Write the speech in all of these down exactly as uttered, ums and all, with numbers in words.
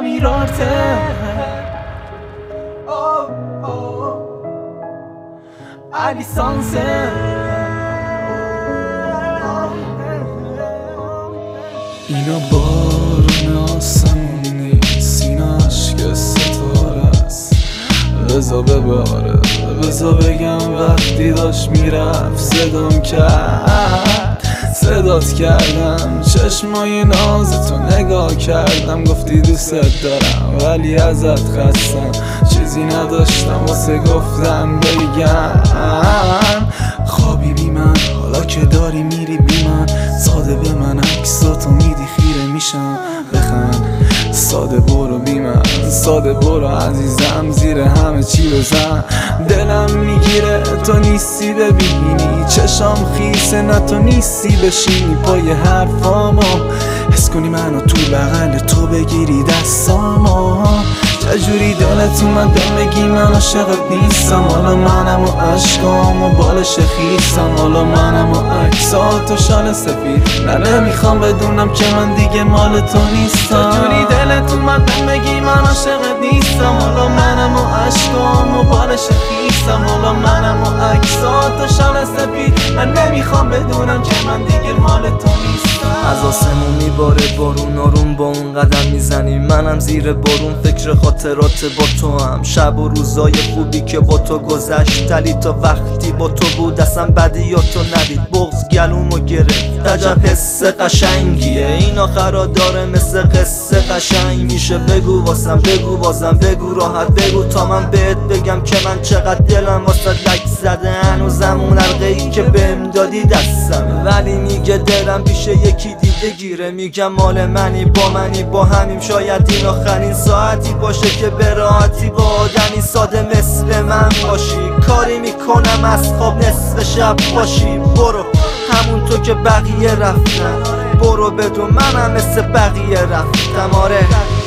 mirarte a lisanse اینا بارون آسمون نیست، اینا عشق ستاره است. بذار بباره، بذار بگم وقتی داشت میرفت صدام کرد، صدات کردم، چشمای نازتو نگاه کردم، گفتی دوست دارم ولی ازت خستم، چیزی نداشتم واسه گفتن بگم. خوابی بی من حالا که داری میری بی من، ساده به من عکساتو میدی خیره میشم. بخند ساده برو بی من، ساده برو عزیزم، زیر همه چی بزن. دلم میگیره تو نیستی ببینی، چشام خیسه نه تو نیستی بشینی پای حرفامو، حس کنی منو تو بغل تو بگیری دستامو. چجوری دلت اومد بگی من عاشقت نیستم، حالا منم و عشقام و بالش خیستم، حالا منم و عکسات و شال سفید. نه نمیخوام بدونم که من دیگه مال تو نیستم. چجوری دلت اومد بگی من عاشقت نیستم، حالا منم و عشقام و بالش خیستم، حالا منم و عکسات و شال سفید. من نمیخوام بدونم که من دیگه مال تو نیستم. از آسمون میباره بارون آروم با اون قدم میزنی، منم زیر بارون فکر خاطرات با تو هم، شب و روزای خوبی که با تو گذشت. تلی تا وقتی با تو بود اصلا بدیاتو ندید، بغض گلومو گرفت، عجب حس قشنگیه این آخرا داره مثل قصه قشنگ میشه. بگو واسم بگو بازم بگو راحت بگو تا من بهت بگم که من چقدر دلم واسه لک زده. هنوزم اون حلقه‌ای که بهم دادی دستم، ولی میگه دلم پیش یکی دیگه گیره. میگم مال منی با منی با همیم، شاید این آخرین ساعتی باشه که به راحتی با آدمی ساده مثل من باشی. کاری میکنم از خواب نصف شب باشی، برو همون تو که بقیه رفتن، برو بدون منم مثل بقیه رفتم. آره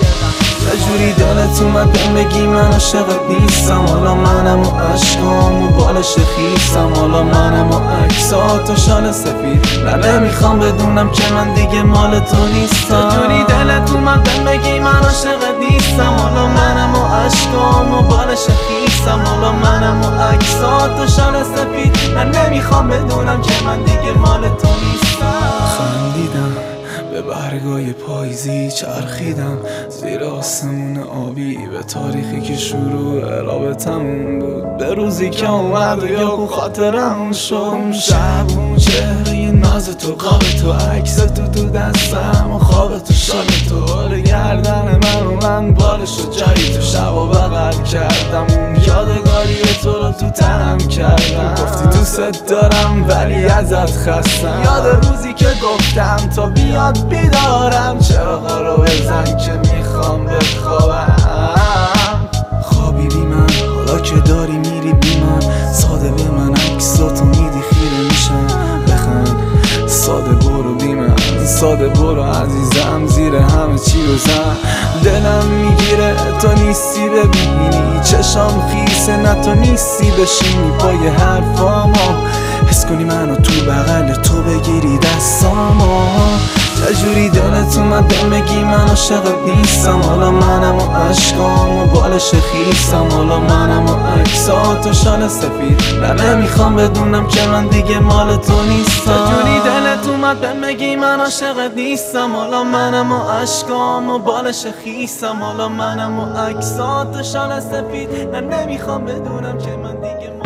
چجوری دلت اومد بگی من عاشقت نیستم، حالا منم و عشقام و بالش خیستم، حالا منم و عکسات و شال سفید. نه نمیخوام بدونم که من دیگه مال تو نیستم. چجوری دلت اومد بگی من عاشقت نیستم، حالا منم و عشقام و بالش خیستم، حالا منم و عکسات و شال سفید. من نمیخوام بدونم که من دیگه مال تو نیستم. خندیدم به برگای پاییزی، چرخیدم زیر آسمون آبی، به تاریخی که شروع رابطمون بود، به روزی که اومد و یا خاطرم شد. شب اون چهره ناز تو، قاب تو، عکس تو تو دستم و خواب تو، شال تو بال گردن من و من بالش و جایی تو شب و بغل کردم. اون یادگاری تو رو تو تنم کردم، گفتی دوست دارم ولی ازت خستم. یاد روزی که گفتم تا بیاد بیدارم، چراغا رو بزن که میخوام بخوابم. خوابی بی من حالا که داری میری بی من، ساده به من عکساتو میدی خیره میشم. بخند ساده برو بی من، ساده برو عزیزم، زیر همه چی بزن. دلم میگیره تو نیستی ببینی، چشام خیسه نه تو نیستی بشینی پای حرفامو، حس کنی منو تو بغل تو بگیری دستامو. چجوری دلت اومد بگی من عاشقت نیستم، حالا منم و عشقام و بالش خیستم، حالا منم و عکسات و شال سفید. نه نمیخوام بدونم که من دیگه مال تو نیستم. چجوری دلت اومد بگی من عاشقت نیستم، حالا منم و عشقام و بالش خیستم، حالا منم و عکسات و شال سفید. نه نمیخوام بدونم که من دیگه